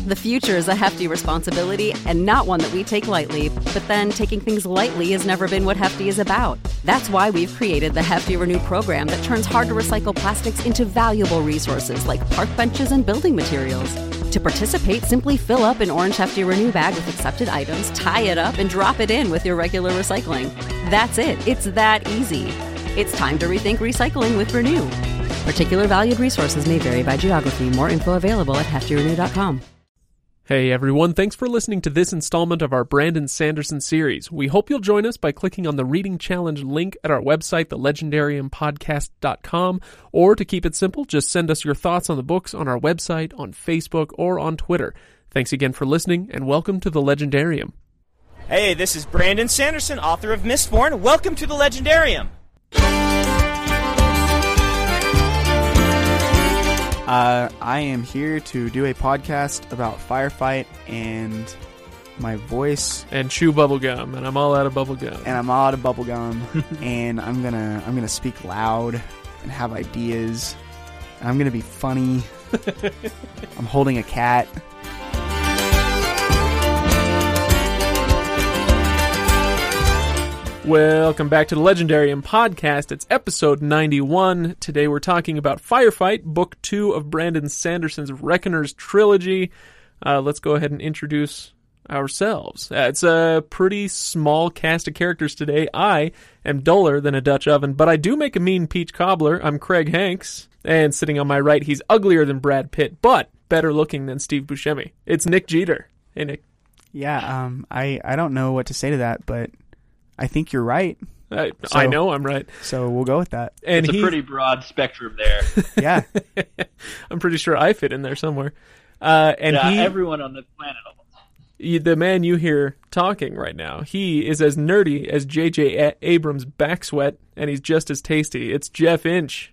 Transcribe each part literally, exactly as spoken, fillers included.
The future is a hefty responsibility and not one that we take lightly, but then taking things lightly has never been what Hefty is about. That's why we've created the Hefty Renew program that turns hard-to-recycle plastics into valuable resources like park benches and building materials. To participate, simply fill up an orange Hefty Renew bag with accepted items, tie it up, and drop it in with your regular recycling. That's it. It's that easy. It's time to rethink recycling with Renew. Particular valued resources may vary by geography. More info available at hefty renew dot com. Hey everyone, thanks for listening to this installment of our Brandon Sanderson series. We hope you'll join us by clicking on the Reading Challenge link at our website, the legendarium podcast dot com, or to keep it simple, just send us your thoughts on the books on our website, on Facebook, or on Twitter. Thanks again for listening, and welcome to the Legendarium. Hey, this is Brandon Sanderson, author of Mistborn. Welcome to the Legendarium. Uh, I am here to do a podcast about Firefight and my voice, and chew bubblegum, and I'm all out of bubblegum. and I'm all out of bubblegum, and I'm gonna I'm gonna speak loud and have ideas, and I'm gonna be funny. I'm holding a cat. Welcome back to the Legendarium podcast. It's episode ninety-one. Today we're talking about Firefight, book two of Brandon Sanderson's Reckoners trilogy. Uh, let's go ahead and introduce ourselves. Uh, it's a pretty small cast of characters today. I am duller than a Dutch oven, but I do make a mean peach cobbler. I'm Craig Hanks, and sitting on my right, he's uglier than Brad Pitt, but better looking than Steve Buscemi. It's Nick Jeter. Hey, Nick. Yeah, um, I I don't know what to say to that, but I think you're right. I, so, I know I'm right. So we'll go with that. And it's a he, pretty broad spectrum there. Yeah. I'm pretty sure I fit in there somewhere. Uh, and yeah, he, everyone on the planet almost. The man you hear talking right now, he is as nerdy as J J Abrams' back sweat, and he's just as tasty. It's Jeff Inch.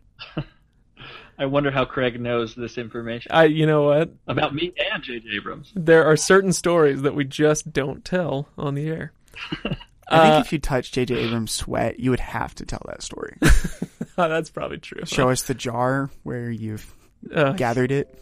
I wonder how Craig knows this information. I, you know what? About me and J J Abrams. There are certain stories that we just don't tell on the air. I think uh, if you touch J J Abrams' sweat, you would have to tell that story. Oh, that's probably true. Show us the jar where you've uh, gathered it.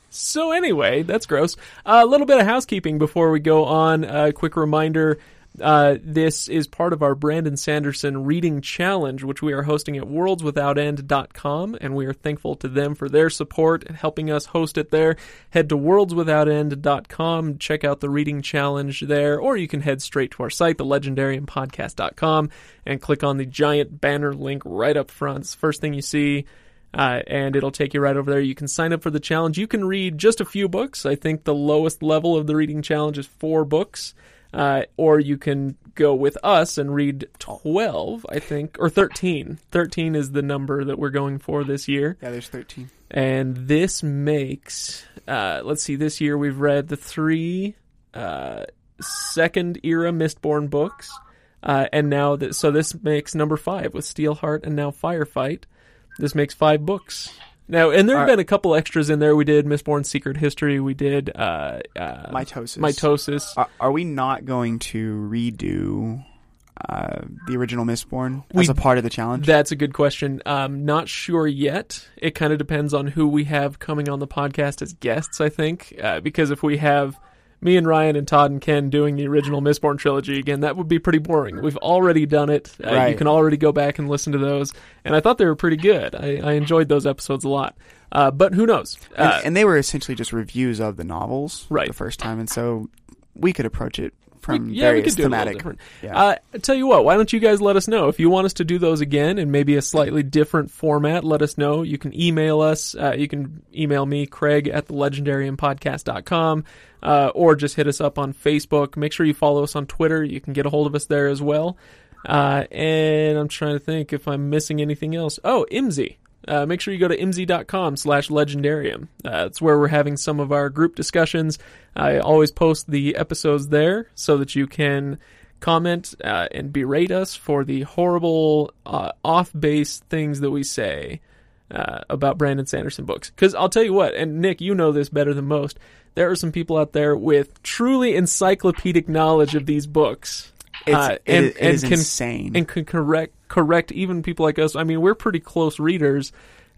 So anyway, that's gross. A uh, little bit of housekeeping before we go on. A uh, quick reminder, uh, this is part of our Brandon Sanderson Reading Challenge, which we are hosting at worlds without end dot com, and we are thankful to them for their support and helping us host it there. Head to worlds without end dot com, check out the Reading Challenge there, or you can head straight to our site, the legendarium podcast dot com, and click on the giant banner link right up front. It's the first thing you see. Uh, and it'll take you right over there. You can sign up for the challenge. You can read just a few books. I think the lowest level of the reading challenge is four books. Uh, or you can go with us and read twelve, I think, or thirteen. thirteen is the number that we're going for this year. Yeah, there's thirteen. And this makes, uh, let's see, this year we've read the three uh, second-era Mistborn books. Uh, and now, th- so this makes number five with Steelheart and now Firefight. This makes five books. Now, and there have Are, been a couple extras in there. We did Mistborn's Secret History. We did uh, uh, Mitosis. Mitosis. Are, are we not going to redo uh, the original Mistborn We- as a part of the challenge? That's a good question. Um, not sure yet. It kind of depends on who we have coming on the podcast as guests, I think. Uh, because if we have me and Ryan and Todd and Ken doing the original Mistborn trilogy again, that would be pretty boring. We've already done it. Uh, right. You can already go back and listen to those. And I thought they were pretty good. I, I enjoyed those episodes a lot. Uh, but who knows? Uh, and, and they were essentially just reviews of the novels Right. the first time, and so we could approach it from We- yeah, we various could do it a little thematic. different. Yeah. Uh, I tell you what, why don't you guys let us know if you want us to do those again in maybe a slightly different format? Let us know. You can email us. Uh, you can email me, Craig at the legendarium podcast dot com, uh, or just hit us up on Facebook. Make sure you follow us on Twitter. You can get a hold of us there as well. Uh, and I'm trying to think if I'm missing anything else. Oh, I M S I. Uh, make sure you go to imsy dot com slash legendarium. Uh, it's where we're having some of our group discussions. I always post the episodes there so that you can comment uh, and berate us for the horrible uh, off-base things that we say uh, about Brandon Sanderson books. Because I'll tell you what, and Nick, you know this better than most, there are some people out there with truly encyclopedic knowledge of these books. It's, uh, it, and, it and is can, insane. And can correct correct even people like us. I mean, we're pretty close readers,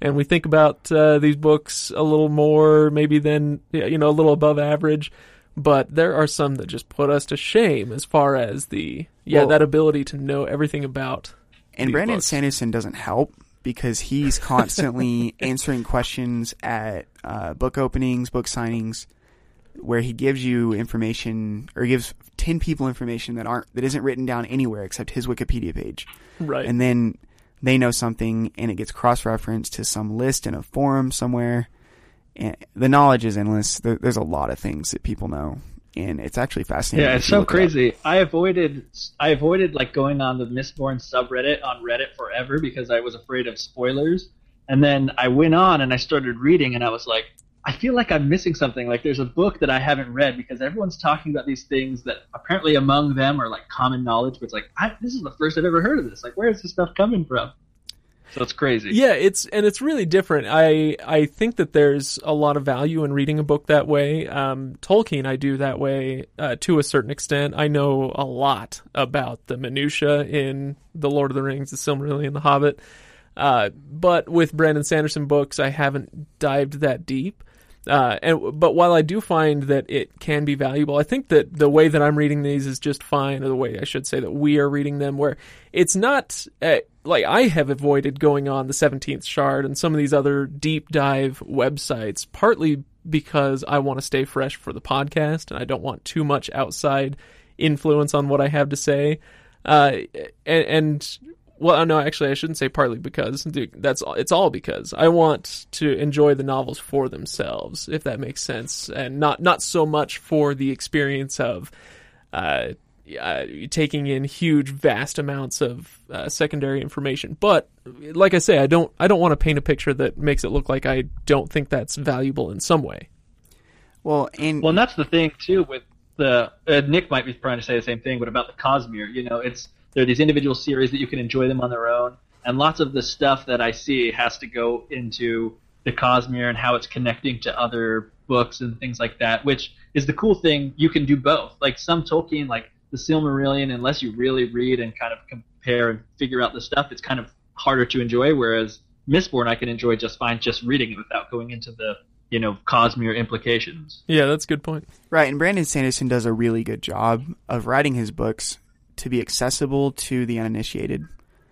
and we think about uh, these books a little more maybe than, you know, a little above average. But there are some that just put us to shame as far as the, yeah, Well, that ability to know everything about And these Brandon books. Sanderson doesn't help because he's constantly answering questions at uh, book openings, book signings, where he gives you information or gives ten people information that aren't that isn't written down anywhere except his Wikipedia page. Right. And then they know something and it gets cross-referenced to some list in a forum somewhere. And the knowledge is endless. There, there's a lot of things that people know, and it's actually fascinating. Yeah, if it's you so look it up. crazy. I avoided I avoided like going on the Mistborn subreddit on Reddit forever because I was afraid of spoilers. And then I went on and I started reading, and I was like, I feel like I'm missing something. Like there's a book that I haven't read because everyone's talking about these things that apparently among them are like common knowledge, but it's like I, this is the first I've ever heard of this. Like where is this stuff coming from? So it's crazy. Yeah, it's and it's really different. I I think that there's a lot of value in reading a book that way. Um, Tolkien, I do that way uh, to a certain extent. I know a lot about the minutia in The Lord of the Rings, The Silmarillion, The Hobbit. Uh, but with Brandon Sanderson books, I haven't dived that deep. Uh, and but while I do find that it can be valuable, I think that the way that I'm reading these is just fine, or the way I should say that we are reading them, where it's not uh, like I have avoided going on the seventeenth Shard and some of these other deep dive websites, partly because I want to stay fresh for the podcast and I don't want too much outside influence on what I have to say. Uh, and, and Well, no, actually, I shouldn't say partly because. Dude, that's all, it's all because I want to enjoy the novels for themselves, if that makes sense, and not not so much for the experience of uh, uh, taking in huge, vast amounts of uh, secondary information. But like I say, I don't I don't want to paint a picture that makes it look like I don't think that's valuable in some way. Well, and Well, and that's the thing too with the uh, Nick might be trying to say the same thing, but about the Cosmere, you know, it's there are these individual series that you can enjoy them on their own, and lots of the stuff that I see has to go into the Cosmere and how it's connecting to other books and things like that, which is the cool thing. You can do both. Like some Tolkien, like the Silmarillion, unless you really read and kind of compare and figure out the stuff, it's kind of harder to enjoy, whereas Mistborn I can enjoy just fine just reading it without going into the, you know, Cosmere implications. Yeah, that's a good point. right, and Brandon Sanderson does a really good job of writing his books to be accessible to the uninitiated.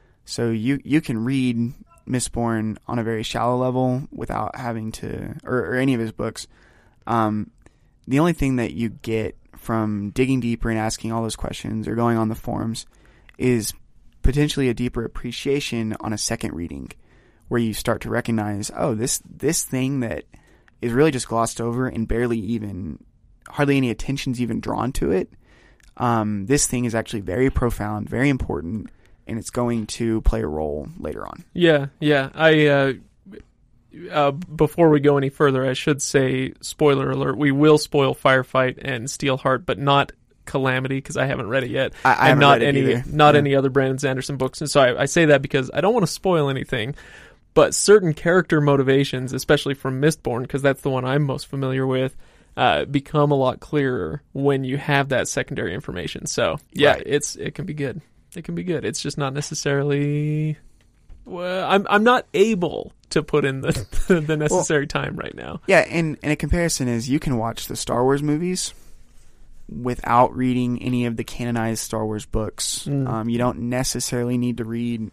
So you you can read Mistborn on a very shallow level without having to, or, or any of his books. Um, the only thing that you get from digging deeper and asking all those questions or going on the forums is potentially a deeper appreciation on a second reading, where you start to recognize, oh, this this thing that is really just glossed over and barely even, hardly any attention's even drawn to it. Um, this thing is actually very profound, very important, and it's going to play a role later on. Yeah, yeah. I uh, uh, before we go any further, I should say, spoiler alert: we will spoil Firefight and Steelheart, but not Calamity, because I haven't read it yet, I, I and haven't not read it any either. not Yeah. any other Brandon Sanderson books. And so I, I say that because I don't want to spoil anything. But certain character motivations, especially from Mistborn, because that's the one I'm most familiar with, uh, become a lot clearer when you have that secondary information. So yeah, Right. it's it can be good. It can be good. It's just not necessarily. Well, I'm I'm not able to put in the the necessary time right now. Yeah, and, and a comparison is you can watch the Star Wars movies without reading any of the canonized Star Wars books. Mm. Um, you don't necessarily need to read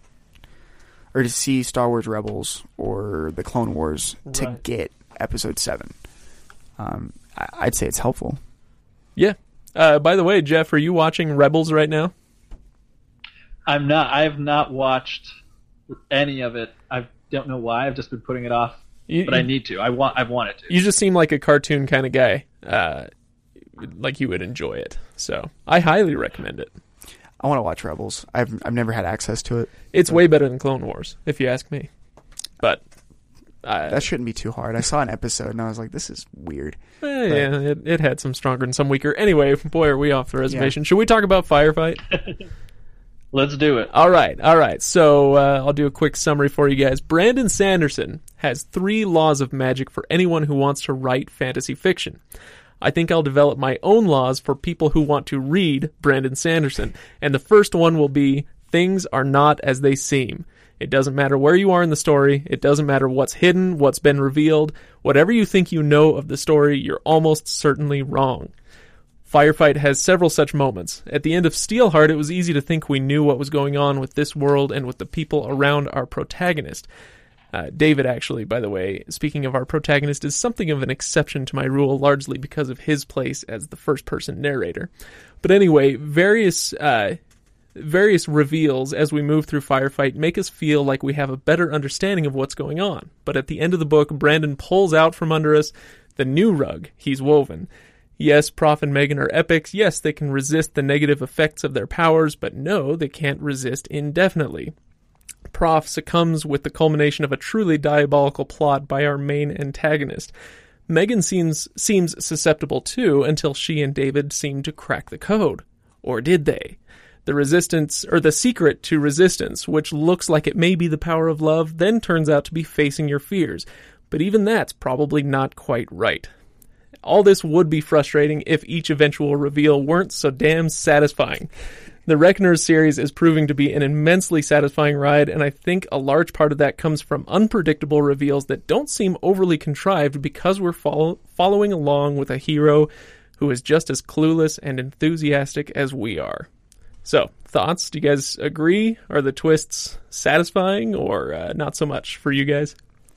or to see Star Wars Rebels or the Clone Wars to Right. get Episode seven. Um, I, I'd say it's helpful. Yeah. Uh, by the way, Jeff, are you watching Rebels right now? I'm not. I have not watched any of it. I don't know why. I've just been putting it off, You, but I need to. I want. I've wanted to. you just seem like a cartoon kind of guy. Uh, like you would enjoy it. So I highly recommend it. I want to watch Rebels. I've I've never had access to it. It's way better than Clone Wars, if you ask me. But uh, That shouldn't be too hard. I saw an episode and I was like, this is weird. eh, yeah, it, it had some stronger and some weaker. Anyway, boy, are we off the reservation. Yeah. Should we talk about Firefight? Let's do it. All right, all right. So uh, I'll do a quick summary for you guys. Brandon Sanderson has three laws of magic for anyone who wants to write fantasy fiction. I think I'll develop my own laws for people who want to read Brandon Sanderson. And the first one will be, things are not as they seem. It doesn't matter where you are in the story. It doesn't matter what's hidden, what's been revealed. Whatever you think you know of the story, you're almost certainly wrong. Firefight has several such moments. At the end of Steelheart, it was easy to think we knew what was going on with this world and with the people around our protagonist. Uh, David, actually, by the way, speaking of our protagonist, is something of an exception to my rule, largely because of his place as the first-person narrator. But anyway, various uh, various reveals as we move through Firefight make us feel like we have a better understanding of what's going on. But at the end of the book, Brandon pulls out from under us the new rug he's woven. Yes, Prof and Megan are epics. Yes, they can resist the negative effects of their powers, but no, they can't resist indefinitely. Prof succumbs with the culmination of a truly diabolical plot by our main antagonist. Megan seems seems susceptible too, until she and David seem to crack the code. Or did they? The resistance, or the secret to resistance, which looks like it may be the power of love, then turns out to be facing your fears. But even that's probably not quite right. All this would be frustrating if each eventual reveal weren't so damn satisfying. The Reckoners series is proving to be an immensely satisfying ride, and I think a large part of that comes from unpredictable reveals that don't seem overly contrived because we're follow- following along with a hero who is just as clueless and enthusiastic as we are. So, thoughts? Do you guys agree? Are the twists satisfying or uh, not so much for you guys?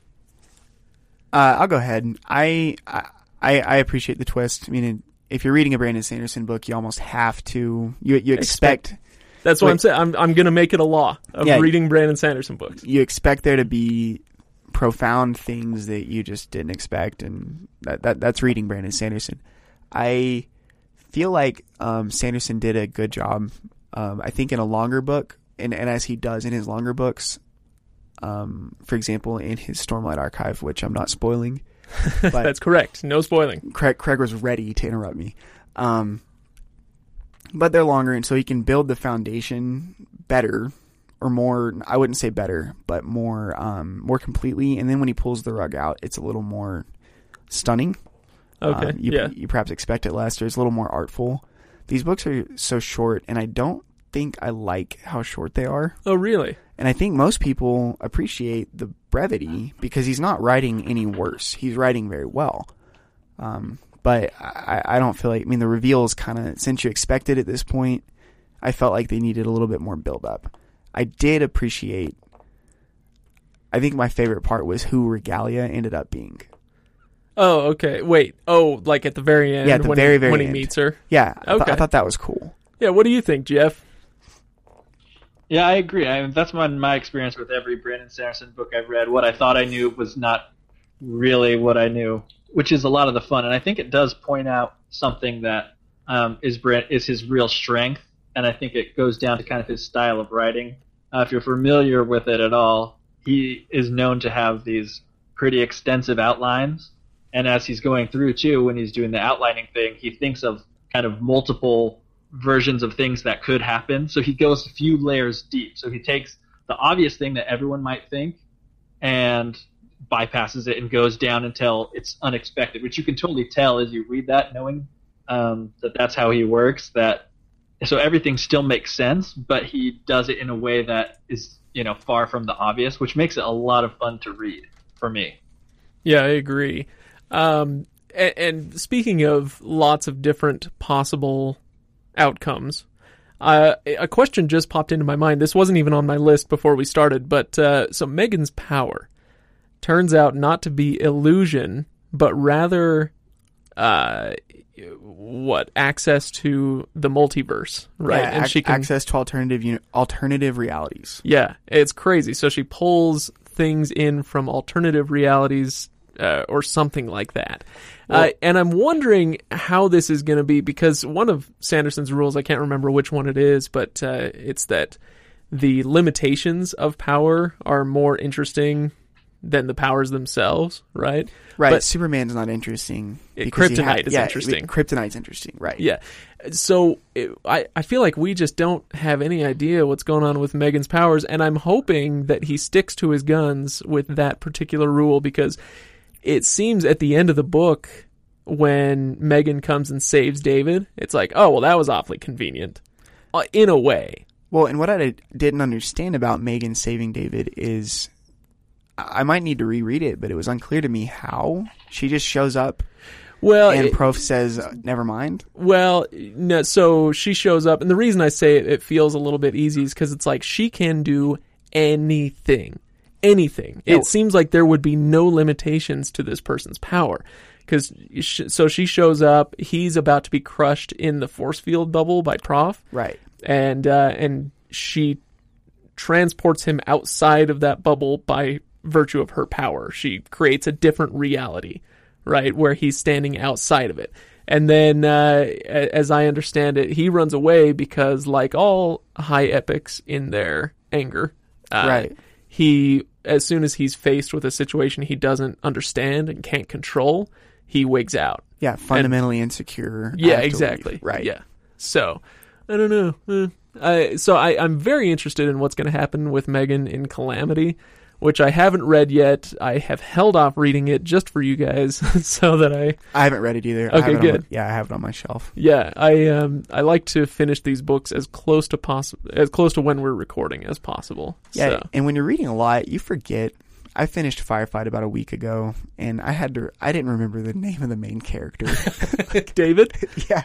Uh, I'll go ahead. I, I I appreciate the twist. I mean, if you're reading a Brandon Sanderson book, you almost have to. You you expect. expect that's what like, I'm saying. I'm I'm going to make it a law of yeah, reading Brandon Sanderson books. You expect there to be profound things that you just didn't expect, and that, that that's reading Brandon Sanderson. I feel like um, Sanderson did a good job. Um, I think in a longer book, and, and as he does in his longer books, um, for example, in his Stormlight Archive, which I'm not spoiling. But that's correct. No spoiling. Craig, Craig was ready to interrupt me. Um, but they're longer, and so he can build the foundation better, or more, I wouldn't say better, but more um, more completely. And then when he pulls the rug out, it's a little more stunning. Okay, um, you, yeah. You perhaps expect it less. It's a little more artful. These books are so short, and I don't think I like how short they are. Oh, really? And I think most people appreciate the brevity because he's not writing any worse. He's writing very well. Um, but I, I don't feel like, I mean, the reveals kind of, since you expected at this point, I felt like they needed a little bit more build up. I did appreciate, I think my favorite part was who Regalia ended up being. Oh, okay. Wait. Oh, like at the very end? Yeah, at the when very, he, very when end. he meets her? Yeah. I, okay. th- I thought that was cool. Yeah, what do you think, Jeff? Yeah, I agree. I mean, that's my, my experience with every Brandon Sanderson book I've read. What I thought I knew was not really what I knew, which is a lot of the fun. And I think it does point out something that um, is Brand, is his real strength, and I think it goes down to kind of his style of writing. Uh, if you're familiar with it at all, he is known to have these pretty extensive outlines. And as he's going through, too, when he's doing the outlining thing, he thinks of kind of multiple versions of things that could happen. So he goes a few layers deep. So he takes the obvious thing that everyone might think and bypasses it and goes down until it's unexpected, which you can totally tell as you read that, knowing um, that that's how he works. That so everything still makes sense, but he does it in a way that is, you know, far from the obvious, which makes it a lot of fun to read for me. Yeah, I agree. Um, and, and speaking of lots of different possible outcomes, uh, a question just popped into my mind. This wasn't even on my list before we started, but uh, so Megan's power turns out not to be illusion, but rather uh, what access to the multiverse, right? Yeah, and ac- she can access to alternative uni- alternative realities. Yeah, it's crazy. So she pulls things in from alternative realities. Uh, or something like that. Well, uh, and I'm wondering how this is going to be, because one of Sanderson's rules, I can't remember which one it is, but uh, it's that the limitations of power are more interesting than the powers themselves, right? Right. But Superman's not interesting. Kryptonite ha- is yeah, interesting. Kryptonite's interesting, right. Yeah. So it, I, I feel like we just don't have any idea what's going on with Megan's powers, and I'm hoping that he sticks to his guns with that particular rule, because it seems at the end of the book when Megan comes and saves David, it's like, oh, well, that was awfully convenient. Uh, in a way. Well, and what I didn't understand about Megan saving David is, I might need to reread it, but it was unclear to me how. She just shows up, well, and it, Prof says, uh, never mind. Well, no, so she shows up, and the reason I say it, it feels a little bit easy is because it's like she can do anything. Anything. No. It seems like there would be no limitations to this person's power. Because so she shows up, he's about to be crushed in the force field bubble by Prof. Right. And uh, and she transports him outside of that bubble by virtue of her power. She creates a different reality, right, where he's standing outside of it. And then, uh, as I understand it, he runs away because, like all high epics in their anger, uh, right. he, as soon as he's faced with a situation he doesn't understand and can't control, he wigs out. Yeah, fundamentally and, insecure. Yeah, exactly. Leave. Right. Yeah. So, I don't know. Eh. I, so I, I'm very interested in what's going to happen with Megan in Calamity, which I haven't read yet. I have held off reading it just for you guys, so that I... I haven't read it either. Okay, I have it good. On, yeah, I have it on my shelf. Yeah, I um I like to finish these books as close to possible, as close to when we're recording as possible. Yeah, so. And when you're reading a lot, you forget. I finished Firefight about a week ago, and I had to. I didn't remember the name of the main character. David? Yeah.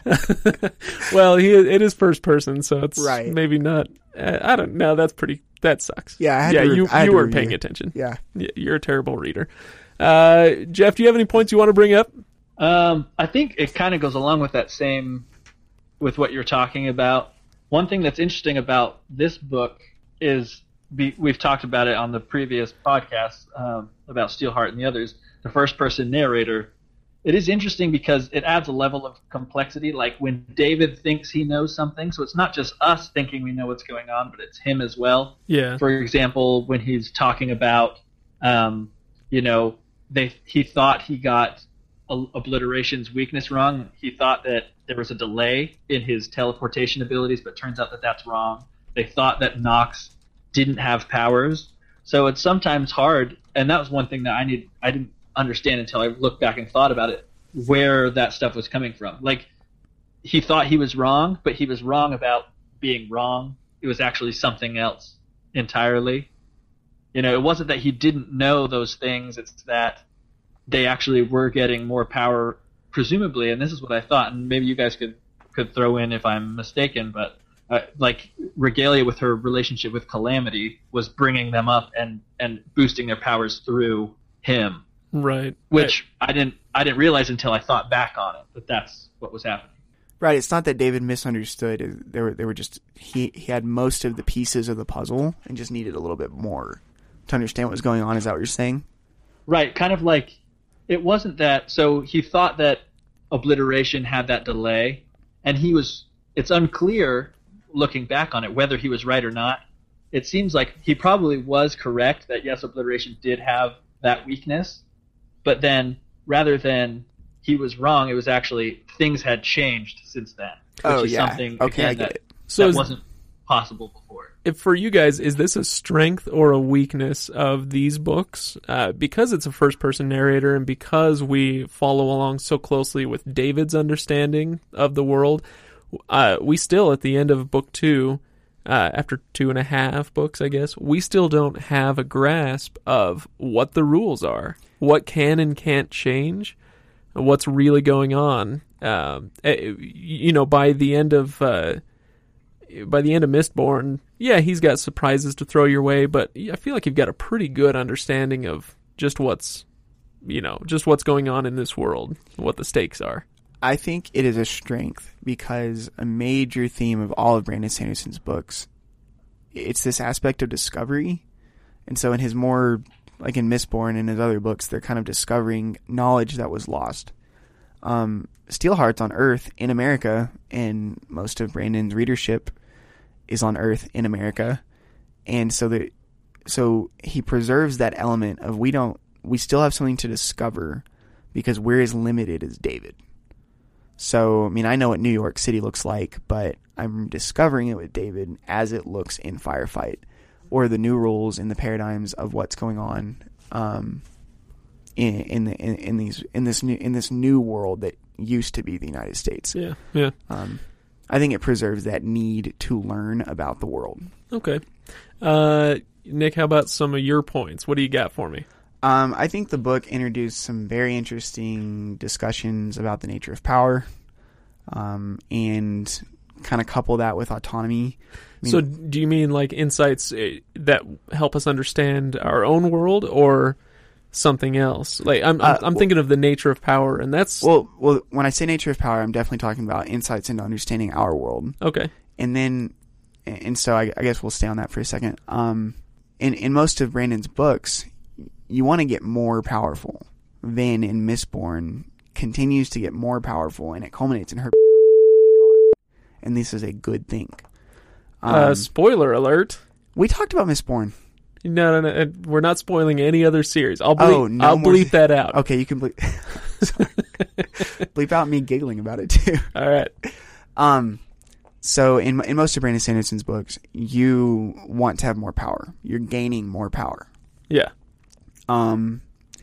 Well, he it is first person, so it's right. maybe not. Uh, I don't know. That's pretty. That sucks. Yeah, I had yeah. to re- you I had you to weren't review. paying attention. Yeah. yeah. You're a terrible reader. Uh, Jeff, do you have any points you want to bring up? Um, I think it kind of goes along with that same, with what you're talking about. One thing that's interesting about this book is be, we've talked about it on the previous podcast um, about Steelheart and the others. The first-person narrator. It is interesting because it adds a level of complexity. Like when David thinks he knows something, so it's not just us thinking we know what's going on, but it's him as well. Yeah. For example, when he's talking about, um, you know, they he thought he got Obliteration's weakness wrong. He thought that there was a delay in his teleportation abilities, but it turns out that that's wrong. They thought that Nox didn't have powers, so it's sometimes hard. And that was one thing that I need I didn't understand until I looked back and thought about it, where that stuff was coming from. Like he thought he was wrong, but he was wrong about being wrong. It was actually something else entirely. You know, it wasn't that he didn't know those things. It's that they actually were getting more power, presumably. And this is what I thought. And maybe you guys could, could throw in if I'm mistaken. But uh, like Regalia with her relationship with Calamity was bringing them up and, and boosting their powers through him. Right. Which I didn't I didn't realize until I thought back on it that that's what was happening. Right. It's not that David misunderstood. They were they were just he he had most of the pieces of the puzzle and just needed a little bit more to understand what was going on. Is that what you're saying? Right. Kind of like it wasn't that. So he thought that Obliteration had that delay, and he was. It's unclear looking back on it whether he was right or not. It seems like he probably was correct that yes, Obliteration did have that weakness. But then, rather than he was wrong, it was actually things had changed since then. Which Oh, is yeah. something Okay, again, I get that, it. So that is- wasn't possible before. If for you guys, is this a strength or a weakness of these books? Uh, because it's a first-person narrator and because we follow along so closely with David's understanding of the world, uh, we still, at the end of book two, uh, after two and a half books, I guess, we still don't have a grasp of what the rules are, what can and can't change, what's really going on. Um, you know, by the end of... Uh, By the end of Mistborn, yeah, he's got surprises to throw your way, but I feel like you've got a pretty good understanding of just what's, you know, just what's going on in this world, what the stakes are. I think it is a strength because a major theme of all of Brandon Sanderson's books, it's this aspect of discovery. And so in his more, like in Mistborn and his other books, they're kind of discovering knowledge that was lost. Um, Steelheart's on Earth in America, and most of Brandon's readership is on Earth in America. And so the, so he preserves that element of we don't, we still have something to discover because we're as limited as David. So, I mean, I know what New York City looks like, but I'm discovering it with David as it looks in Firefight, or the new rules and the paradigms of what's going on um, in in, the, in in these in this new in this new world that used to be the United States. Yeah, yeah. Um, I think it preserves that need to learn about the world. Okay. Uh, Nick, how about some of your points? What do you got for me? Um, I think the book introduced some very interesting discussions about the nature of power, um, and kind of couple that with autonomy. I mean, so do you mean like insights uh, that help us understand our own world, or something else? Like I'm, I'm, Uh, I'm thinking of the nature of power, and that's well, well, when I say nature of power, I'm definitely talking about insights into understanding our world. okay. And then, and so I, I guess we'll stay on that for a second. Um, in, in most of Brandon's books, you want to get more powerful. Vin in Mistborn continues to get more powerful, and it culminates in her becoming a god. And this is a good thing. Um, uh, spoiler alert. we talked about Mistborn. No, no, no. We're not spoiling any other series. I'll bleep, Oh, no I'll more- bleep that out. Okay, you can bleep. Sorry. bleep out me giggling about it too. All right. Um, so in in most of Brandon Sanderson's books, you want to have more power. You're gaining more power. Yeah. Um,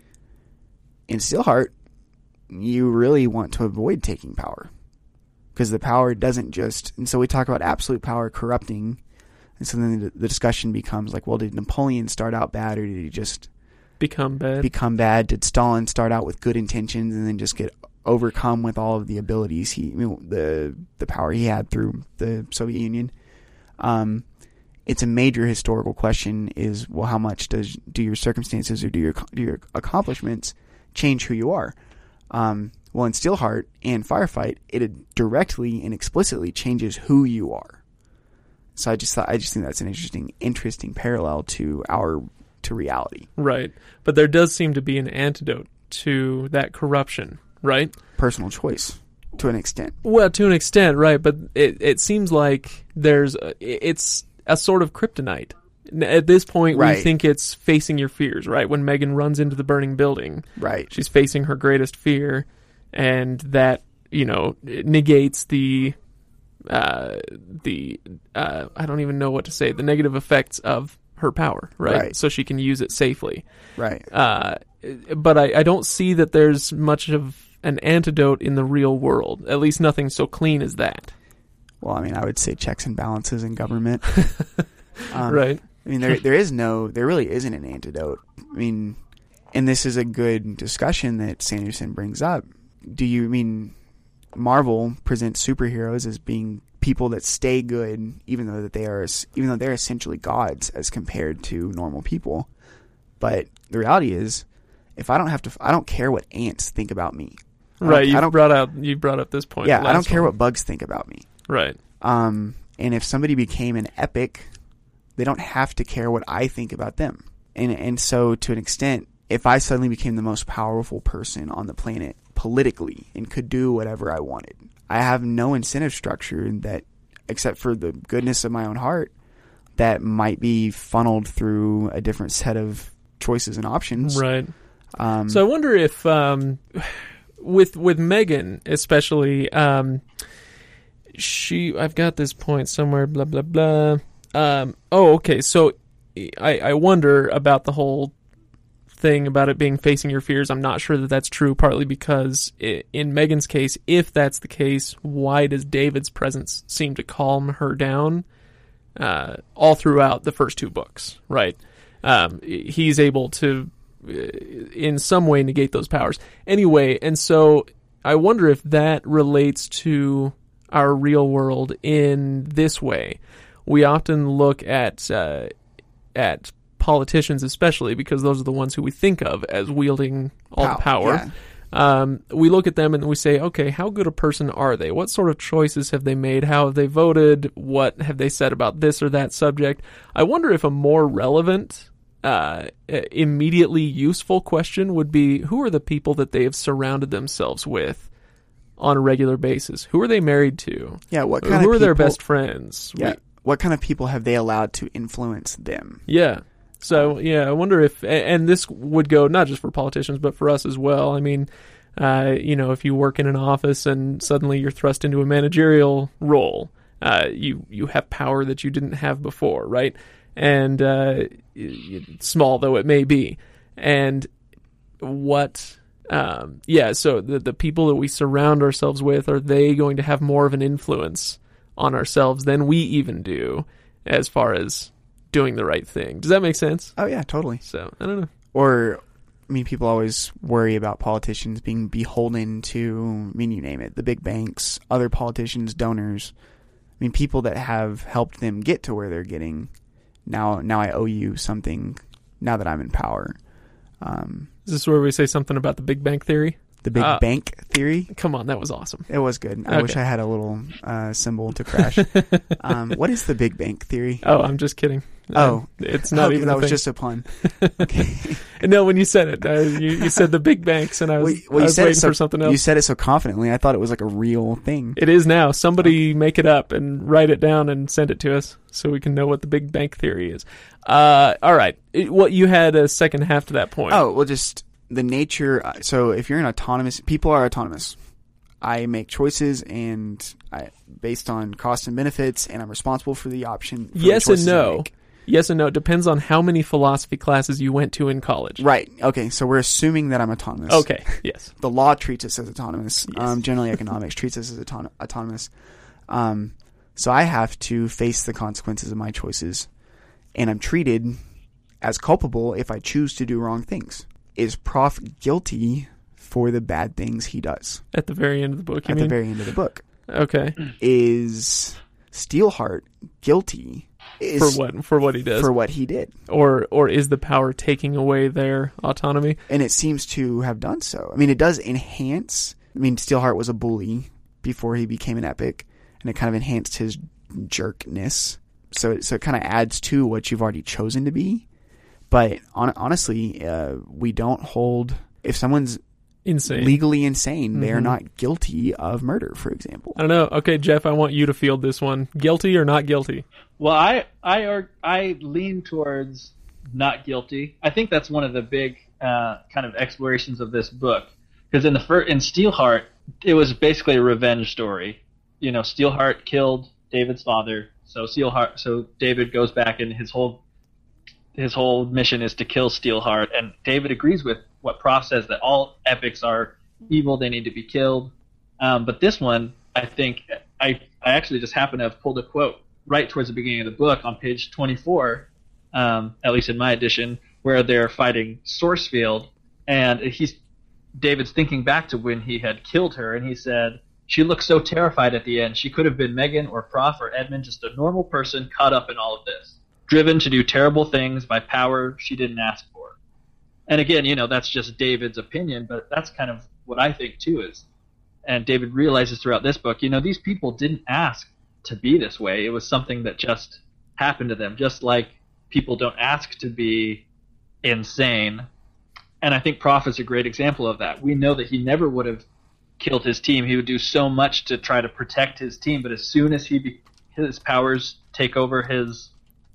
in Steelheart, you really want to avoid taking power, because the power doesn't just. And so we talk about absolute power corrupting, and so then the, the discussion becomes like, well, did Napoleon start out bad, or did he just Become bad. become bad? Did Stalin start out with good intentions and then just get overcome with all of the abilities he, I mean, the the power he had through the Soviet Union? Um, it's a major historical question. Is well, how much does do your circumstances or do your do your accomplishments change who you are? Um, well, in Steelheart and Firefight, it directly and explicitly changes who you are. So I just thought I just think that's an interesting interesting parallel to our to reality. Right. But there does seem to be an antidote to that corruption, right? Personal choice to an extent. Well, to an extent, right. But it, it seems like there's a, it's a sort of kryptonite. At this point, Right. we think it's facing your fears, right? When Megan runs into the burning building, Right. she's facing her greatest fear, and that, you know, negates the, uh, the, uh, I don't even know what to say, the negative effects of her power, right? Right. So she can use it safely. Right. Uh, but I, I don't see that there's much of an antidote in the real world. At least nothing so clean as that. Well, I mean, I would say checks and balances in government. um, Right. I mean, there there is no, there really isn't an antidote. I mean, and this is a good discussion that Sanderson brings up. Do you I mean Marvel presents superheroes as being people that stay good, even though that they are, even though they're essentially gods as compared to normal people? But the reality is, if I don't have to, I don't care what ants think about me. I Right. don't- You I don't, brought out, you brought up this point. yeah, the I don't last care one. what bugs think about me. Right. Um, and if somebody became an epic, they don't have to care what I think about them. And and so to an extent, if I suddenly became the most powerful person on the planet politically and could do whatever I wanted, I have no incentive structure that, except for the goodness of my own heart, that might be funneled through a different set of choices and options. Right. Um, So I wonder if, um, with with Megan especially, um, she I've got this point somewhere. Blah blah blah. Um, oh, okay. So I I wonder about the whole thing about it being facing your fears. I'm not sure that that's true. Partly because i in Megan's case, if that's the case, why does David's presence seem to calm her down uh, all throughout the first two books? Right. Um, he's able to, in some way, negate those powers. Anyway, and so I wonder if that relates to our real world in this way. We often look at uh, at politicians, especially because those are the ones who we think of as wielding all Pow- the power. yeah. Um, we look at them and we say, okay, how good a person are they? What sort of choices have they made? How have they voted? What have they said about this or that subject? I wonder if a more relevant, uh, immediately useful question would be, who are the people that they have surrounded themselves with on a regular basis? Who are they married to? yeah, what kind Who of are their people- best friends? Yeah, We- what kind of people have they allowed to influence them? yeah. So, yeah, I wonder if, and this would go not just for politicians, but for us as well. I mean, uh, you know, if you work in an office and suddenly you're thrust into a managerial role, uh, you, you have power that you didn't have before, right? And uh, small though it may be. And what, um, yeah, so the, the people that we surround ourselves with, are they going to have more of an influence on ourselves than we even do as far as doing the right thing. Does that make sense? Oh yeah, totally. So, I don't know. Or, I mean, people always worry about politicians being beholden to, I mean, you name it, the big banks, other politicians, donors. I mean, people that have helped them get to where they're getting. Now, now I owe you something now that I'm in power. Um, Is this where we say something about the Big Bang Theory? The Big Uh, Bank Theory? Come on, that was awesome. It was good. I Okay. wish I had a little uh, symbol to crash. um, what is the Big Bank Theory? Oh, I'm just kidding. Oh. It's not Okay, even that a was thing. just a pun. Okay. No, when you said it, uh, you, you said the big banks, and I was, Well, well, I you was said waiting it so, for something else. You said it so confidently. I thought it was like a real thing. It is now. Somebody make it up and write it down and send it to us so we can know what the Big Bank Theory is. Uh, all right. It, what you had a second half to that point. Oh, well, just the nature. So if you're an autonomous, people are autonomous. I make choices and I based on cost and benefits, and I'm responsible for the option. For yes the and choices I no. make. Yes and no. It depends on how many philosophy classes you went to in college. Right. Okay. So we're assuming that I'm autonomous. Okay. Yes. The law treats us as autonomous. Yes. Um, generally, economics treats us as auton- autonomous. Um, so I have to face the consequences of my choices, and I'm treated as culpable if I choose to do wrong things. Is Prof guilty for the bad things he does? At the very end of the book, you At mean? the very end of the book. Okay. Is Steelheart guilty is For what? For what he does. for what he did? or or is the power taking away their autonomy? And it seems to have done so. I mean, it does enhance. I mean, Steelheart was a bully before he became an epic, and it kind of enhanced his jerkness. So, it, so it kind of adds to what you've already chosen to be. But on, honestly, uh, we don't hold. If someone's Insane. legally insane, they are Mhm. not guilty of murder, for example. I don't know. Okay, Jeff, I want you to field this one. Guilty or not guilty? Well, I I are, I lean towards not guilty. I think that's one of the big uh, kind of explorations of this book, because in the fir- in Steelheart, it was basically a revenge story. You know, Steelheart killed David's father, so Steelheart, so David goes back, and his whole his whole mission is to kill Steelheart. And David agrees with what Prof says, that all epics are evil; they need to be killed. Um, but this one, I think, I I actually just happen to have pulled a quote right towards the beginning of the book on page twenty-four, um, at least in my edition, where they're fighting Sourcefield, and he's David's thinking back to when he had killed her, and he said, "She looked so terrified at the end. She could have been Megan or Prof or Edmund, just a normal person caught up in all of this, driven to do terrible things by power she didn't ask for." And again, you know, that's just David's opinion, but that's kind of what I think too is. And David realizes throughout this book, you know, these people didn't ask to be this way. It was something that just happened to them, just like people don't ask to be insane. And I think Prof is a great example of that. We know that he never would have killed his team. He would do so much to try to protect his team, but as soon as he be, his powers take over his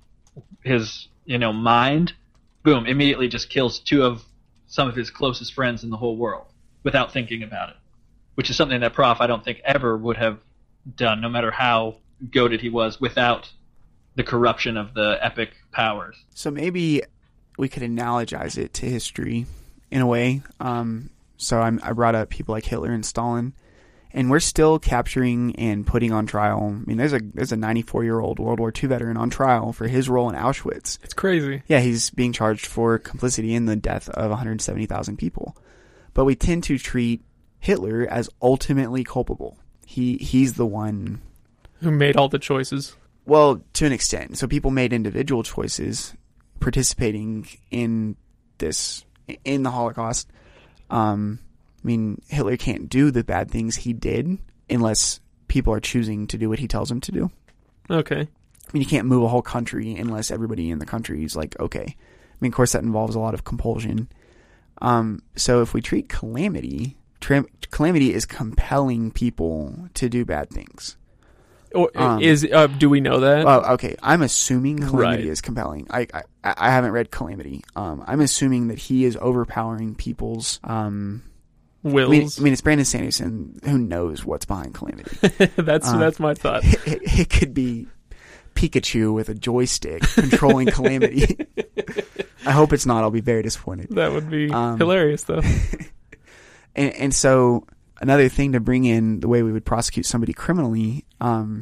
his you know mind, boom, immediately just kills two of some of his closest friends in the whole world without thinking about it, which is something that Prof I don't think ever would have done, no matter how goated he was, without the corruption of the epic powers. So maybe we could analogize it to history in a way. Um, so I'm, I brought up people like Hitler and Stalin, and we're still capturing and putting on trial. I mean, there's a there's a ninety-four year old World War Two veteran on trial for his role in Auschwitz. It's crazy. Yeah, he's being charged for complicity in the death of one hundred seventy thousand people. But we tend to treat Hitler as ultimately culpable. He he's the one. Who made all the choices? Well, to an extent. So people made individual choices participating in this, in the Holocaust. Um, I mean, Hitler can't do the bad things he did unless people are choosing to do what he tells them to do. Okay. I mean, you can't move a whole country unless everybody in the country is like, okay. I mean, of course, that involves a lot of compulsion. Um, so if we treat calamity, tra- calamity is compelling people to do bad things. Or Um, is uh, do we know that? Oh, okay. I'm assuming Calamity Right. is compelling. I, I I haven't read Calamity. Um, I'm assuming that he is overpowering people's. Um, I Wills. mean, I mean, it's Brandon Sanderson. Who knows what's behind Calamity? that's uh, that's my thought. it, it, it could be Pikachu with a joystick controlling Calamity. I hope it's not. I'll be very disappointed. That would be Um, hilarious, though. And, and so another thing to bring in the way we would prosecute somebody criminally, um,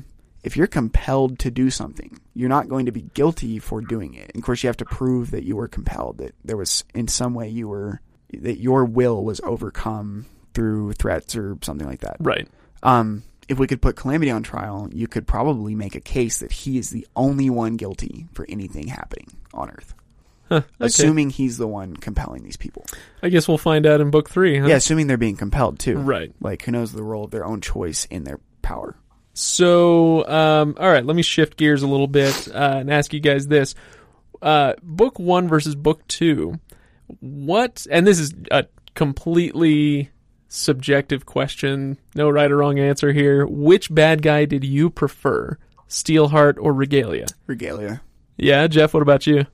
if you're compelled to do something, you're not going to be guilty for doing it. And of course, you have to prove that you were compelled, that there was in some way you were, that your will was overcome through threats or something like that. Right. Um, if we could put Calamity on trial, you could probably make a case that he is the only one guilty for anything happening on Earth. Huh, okay. Assuming he's the one compelling these people. I guess we'll find out in book three, huh? Yeah, assuming they're being compelled too. Right. Like, who knows the role of their own choice in their power. So, um, all right, let me shift gears a little bit uh, and ask you guys this. Uh, book one versus book two. What, and this is a completely subjective question, no right or wrong answer here. Which bad guy did you prefer, Steelheart or Regalia? Regalia. Yeah, Jeff, what about you?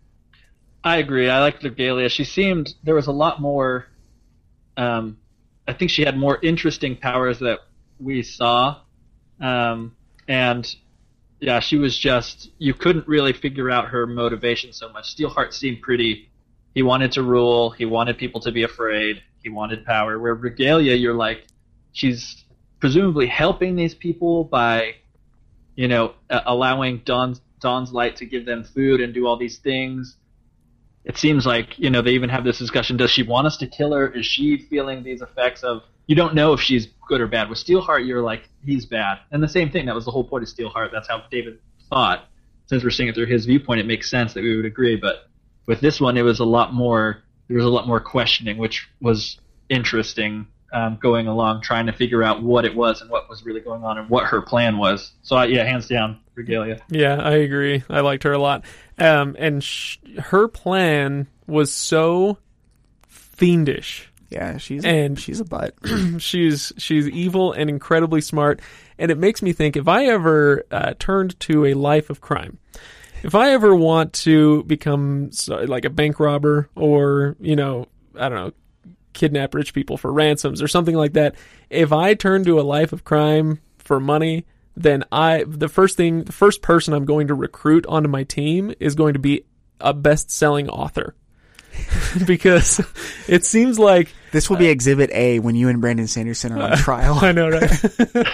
I agree. I liked Regalia. She seemed, there was a lot more, um, I think she had more interesting powers that we saw. Um, and yeah, she was just, you couldn't really figure out her motivation so much. Steelheart seemed pretty, he wanted to rule, he wanted people to be afraid, he wanted power. Where Regalia, you're like, she's presumably helping these people by, you know, uh, allowing Dawn's, Dawn's Light to give them food and do all these things. It seems like, you know, they even have this discussion, does she want us to kill her? Is she feeling these effects of, you don't know if she's good or bad. With Steelheart, you're like, he's bad. And the same thing, that was the whole point of Steelheart. That's how David thought. Since we're seeing it through his viewpoint, it makes sense that we would agree. But with this one, it was a lot more, there was a lot more questioning, which was interesting, um, going along, trying to figure out what it was and what was really going on and what her plan was. So, uh, yeah, hands down, Regalia. Yeah, I agree. I liked her a lot. Um, and sh- her plan was so fiendish. Yeah, she's and she's a butt. she's she's evil and incredibly smart. And it makes me think, if I ever uh, turned to a life of crime, if I ever want to become so, like a bank robber or, you know, I don't know, kidnap rich people for ransoms or something like that, if I turn to a life of crime for money, then I the first thing, the first person I'm going to recruit onto my team is going to be a best-selling author. Because it seems like this will be Exhibit A when you and Brandon Sanderson are on trial. I know, right?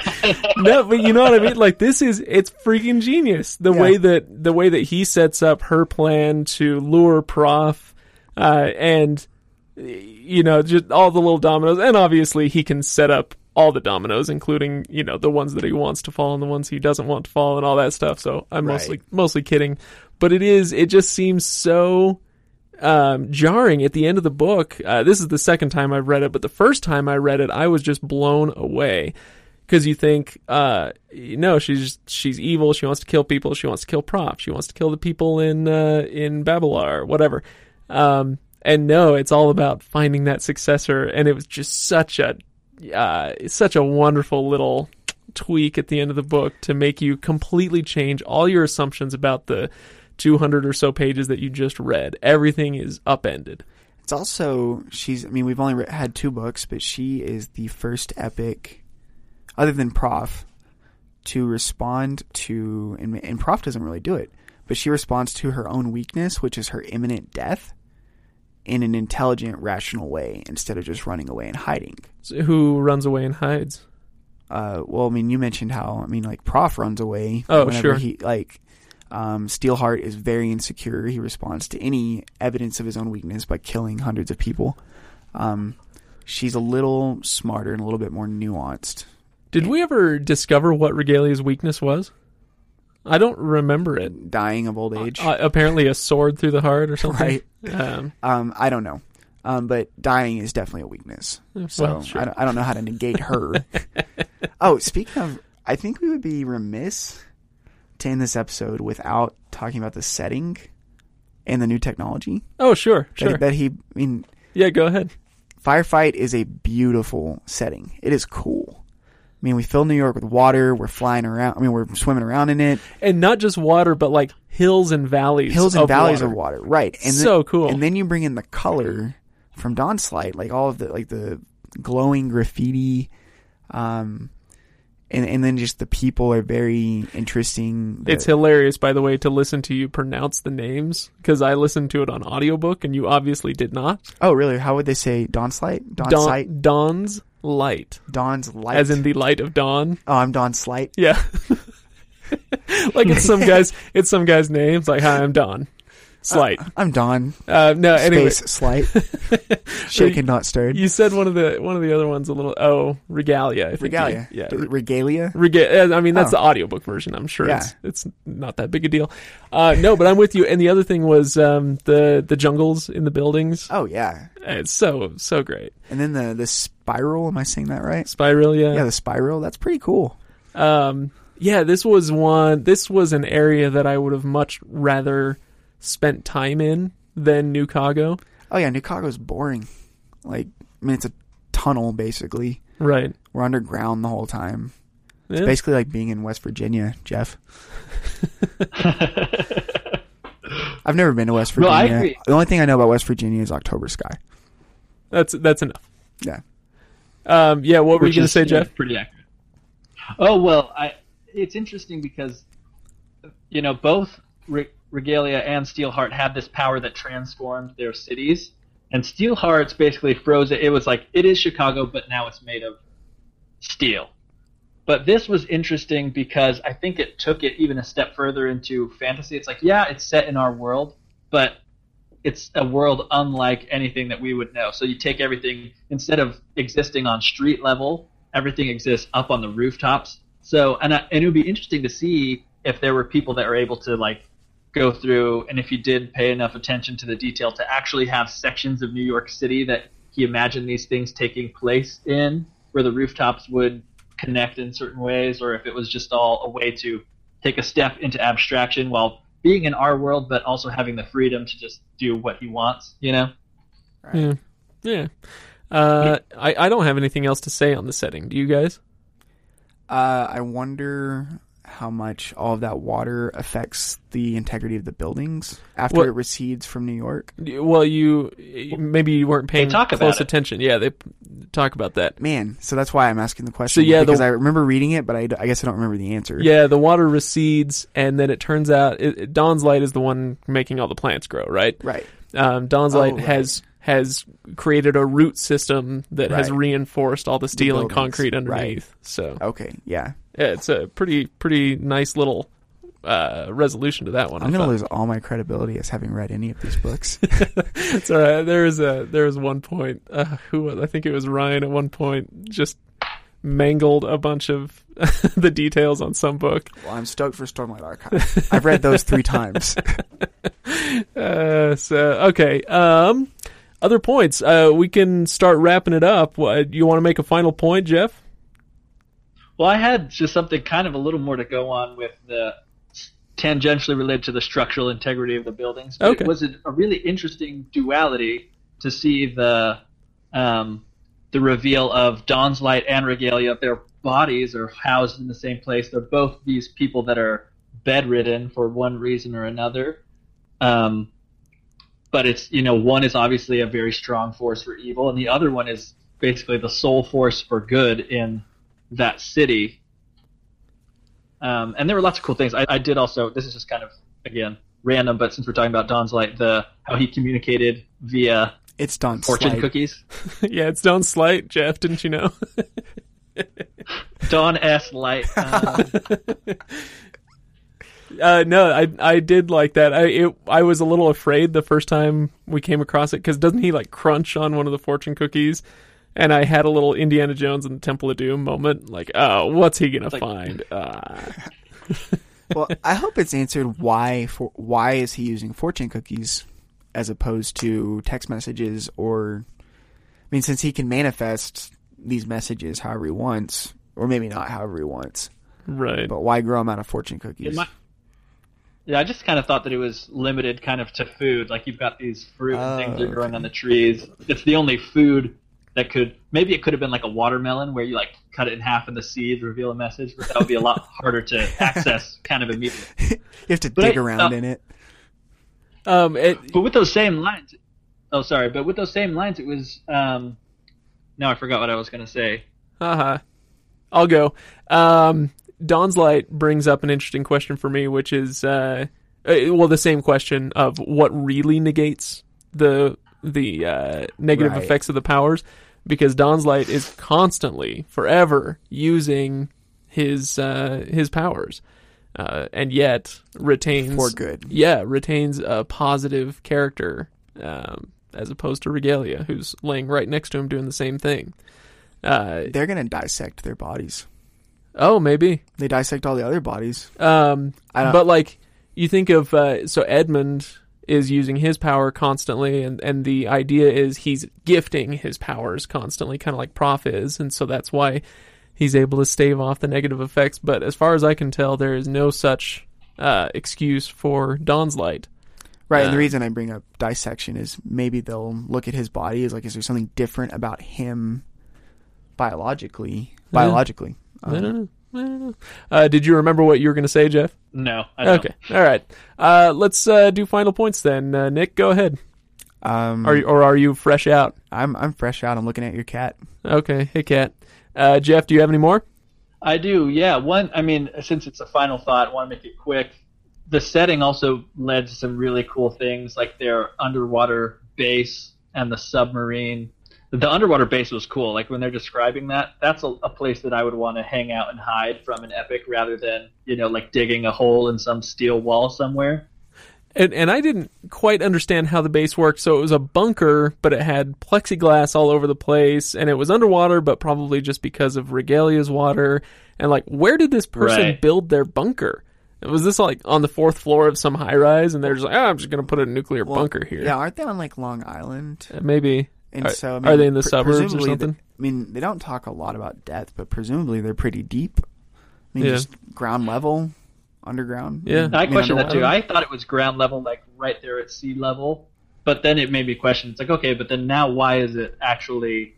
No, but you know what I mean? Like, this is, it's freaking genius. The Yeah. way that, the way that he sets up her plan to lure Prof, uh, and, you know, just all the little dominoes. And obviously he can set up all the dominoes, including, you know, the ones that he wants to fall and the ones he doesn't want to fall and all that stuff. So I'm Right. mostly, mostly kidding. But it is, it just seems so, um, jarring at the end of the book. Uh, this is the second time I've read it, but the first time I read it, I was just blown away. Because you think, uh, no, she's she's evil. She wants to kill people. She wants to kill Prof. She wants to kill the people in uh, in Babelar, whatever. Um, and no, it's all about finding that successor. And it was just such a uh, such a wonderful little tweak at the end of the book to make you completely change all your assumptions about the two hundred or so pages that you just read. Everything is upended. It's also, she's, I mean, we've only re- had two books, but she is the first epic, other than Prof, to respond to, and, and Prof doesn't really do it, but she responds to her own weakness, which is her imminent death, in an intelligent, rational way, instead of just running away and hiding. So who runs away and hides? Uh, well, I mean, you mentioned how, I mean, like, Prof runs away. Oh, whenever sure. He, like, um, Steelheart is very insecure. He responds to any evidence of his own weakness by killing hundreds of people. Um, she's a little smarter and a little bit more nuanced. Did we ever discover what Regalia's weakness was? I don't remember it. Dying of old age. Uh, apparently a sword through the heart or something. Right. Um, Um, I don't know. Um, but dying is definitely a weakness. So well, sure. I, don't, I don't know how to negate her. Oh, speaking of, I think we would be remiss to end this episode without talking about the setting and the new technology. oh, sure, That, sure. that he, I mean, Yeah, go ahead. Firefight is a beautiful setting. It is cool. I mean, we fill New York with water. We're flying around. I mean, we're swimming around in it. And not just water, but like hills and valleys. Hills and of valleys water. of water. Right. And So then, cool. And then you bring in the color from Dawn's Light, like all of the, like the glowing graffiti. Um, and, and then just the people are very interesting. The- It's hilarious, by the way, to listen to you pronounce the names, because I listened to it on audiobook and you obviously did not. Oh, really? How would they say Dawn's Light? Dawn's Dawn, Light? Dawn's Light. Dawn's Light. As in the light of dawn. Oh, I'm Dawn's Light. Yeah. Like it's some guy's it's some guy's name. It's like, hi, I'm Don. Slight. Uh, I'm Don. Uh, no, anyway. Space Slight. Shaken, not stirred. You said one of the one of the other ones a little. Oh, Regalia. I think Regalia. You, yeah. Is it Regalia. Rega- I mean, that's Oh. the audiobook version. I'm sure Yeah. it's it's not that big a deal. Uh, no, but I'm with you. And the other thing was um, the the jungles in the buildings. Oh yeah. It's so so great. And then the the spiral. Am I saying that right? Spiralia. Yeah, the spiral. That's pretty cool. Um, yeah, this was one. This was an area that I would have much rather spent time in than New Chicago. Oh yeah, New Chicago's boring. Like, I mean, it's a tunnel basically. Right. We're underground the whole time. It's Yeah. basically like being in West Virginia, Jeff. I've never been to West No, Virginia. I agree. The only thing I know about West Virginia is October Sky. That's that's enough. Yeah. Um, yeah. What were you Which going to is, say, you know, Jeff? Pretty accurate. Oh well, I. It's interesting because, you know, both Re- Regalia and Steelheart had this power that transformed their cities, and Steelheart's basically froze it. It was like it is Chicago, but now it's made of steel. But this was interesting because I think it took it even a step further into fantasy. It's like, yeah, it's set in our world, but it's a world unlike anything that we would know. So you take everything, instead of existing on street level, everything exists up on the rooftops. So, and, I, and it would be interesting to see if there were people that were able to like go through, and if you did pay enough attention to the detail, to actually have sections of New York City that he imagined these things taking place in, where the rooftops would connect in certain ways, or if it was just all a way to take a step into abstraction while being in our world, but also having the freedom to just do what he wants, you know? Yeah. Yeah. Uh, I, I don't have anything else to say on the setting. Do you guys? Uh, I wonder how much all of that water affects the integrity of the buildings after What- it recedes from New York. Well, you maybe you weren't paying talk about close it. attention. Yeah, they talk about that. Man, so that's why I'm asking the question. So, yeah, the- because I remember reading it, but I, I guess I don't remember the answer. Yeah, the water recedes, and then it turns out it, it- Dawn's Light is the one making all the plants grow, right? Right. Um, Dawn's Oh, Light right. has has created a root system that has Right. reinforced all the steel and buildings. concrete Right. underneath. So Okay. Yeah. yeah, it's a pretty pretty nice little uh, resolution to that one. I'm I gonna thought. lose all my credibility as having read any of these books. It's all right. There was a there was one point. Uh, who was, I think it was Ryan at one point just mangled a bunch of the details on some book. Well, I'm stoked for Stormlight Archive. I've read those three times. Uh, so okay. Um, other points. Uh, we can start wrapping it up. What, you want to make a final point, Jeff? Well, I had just something kind of a little more to go on with the tangentially related to the structural integrity of the buildings. But Okay. It was a, a really interesting duality to see the um, the reveal of Dawn's Light and Regalia. Their bodies are housed in the same place. They're both these people that are bedridden for one reason or another. Um, but it's, you know, one is obviously a very strong force for evil, and the other one is basically the sole force for good in that city. Um, and there were lots of cool things. I, I did also, this is just kind of, again, random, but since we're talking about Dawn's Light, the how he communicated via It's Dawn fortune Slight. cookies. Yeah, it's Dawn Slight, Jeff. Didn't you know? Dawn S. Light. Um, Uh, no, I I did like that. I it, I was a little afraid the first time we came across it, because doesn't he like crunch on one of the fortune cookies? And I had a little Indiana Jones and the Temple of Doom moment, like, oh, what's he gonna Like- find? Uh, Well, I hope it's answered why for why is he using fortune cookies as opposed to text messages, or I mean, since he can manifest these messages however he wants, or maybe not however he wants, right. but why grow them out of fortune cookies? it might- yeah, I just kind of thought that it was limited kind of to food. Like you've got these fruit and Oh, things that are growing okay. on the trees. It's the only food that could, maybe it could have been like a watermelon where you like cut it in half and the seeds reveal a message, but that would be a lot harder to access kind of immediately. You have to But dig I- around uh, in it. Um, it, But with those same lines, oh sorry, but with those same lines, it was. Um, now I forgot what I was going to say. haha. I'll go. Um, Dawn's Light brings up an interesting question for me, which is, uh, uh, well, the same question of what really negates the the uh, negative Right. effects of the powers, because Dawn's Light is constantly, forever using his uh, his powers. uh, and yet retains For good. Yeah, retains a positive character, um, as opposed to Regalia, who's laying right next to him doing the same thing. Uh, They're going to dissect their bodies. oh, maybe. They dissect all the other bodies. Um, I don't- but like you think of uh, so Edmund is using his power constantly, and, and the idea is he's gifting his powers constantly, kind of like Prof is, and so that's why he's able to stave off the negative effects. But as far as I can tell, there is no such uh, excuse for Dawn's Light. Right, and Uh, the reason I bring up dissection is maybe they'll look at his body as like, is there something different about him biologically? Biologically. I don't know. I don't know. Uh, did you remember what you were going to say, Jeff? No, I don't. Okay, all right. Uh, let's uh, do final points then. Uh, Nick, go ahead. Um, Are you, or are you fresh out? I'm I'm fresh out. I'm looking at your cat. Okay, hey, Kat. Uh, Jeff, do you have any more? I do, yeah. One, I mean, since it's a final thought, I want to make it quick. The setting also led to some really cool things, like their underwater base and the submarine. The underwater base was cool. Like when they're describing that, that's a, a place that I would want to hang out and hide from an epic, rather than, you know, like digging a hole in some steel wall somewhere. And, and I didn't quite understand how the base worked. So it was a bunker, but it had plexiglass all over the place, and it was underwater, but probably just because of Regalia's water. And like, where did this person Right. build their bunker? Was this like on the fourth floor of some high rise, and they're just like, oh, I'm just going to put a nuclear Well, bunker here? Yeah, aren't they on like Long Island? Uh, Maybe. And Are, so I are mean, they in the pre- suburbs or presumably something? the- I mean, they don't talk a lot about depth, but presumably they're pretty deep. I mean, Yeah. just ground level, underground. Yeah. I mean, questioned that too. underwater. I thought it was ground level, like right there at sea level. But then it made me question. It's like, okay, but then now why is it actually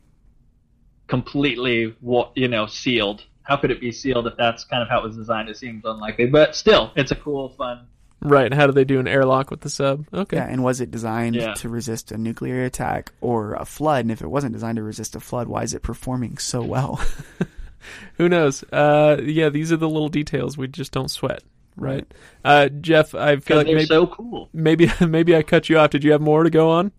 completely, wa- you know, sealed? How could it be sealed if that's kind of how it was designed? It seems unlikely. But still, it's a cool, fun. Right. How do they do an airlock with the sub? Okay. Yeah, and was it designed Yeah. to resist a nuclear attack or a flood? And if it wasn't designed to resist a flood, why is it performing so well? Who knows? Uh, yeah, these are the little details we just don't sweat. Right. Uh, Jeff, I feel Because like they're maybe, so cool. maybe maybe I cut you off. Did you have more to go on?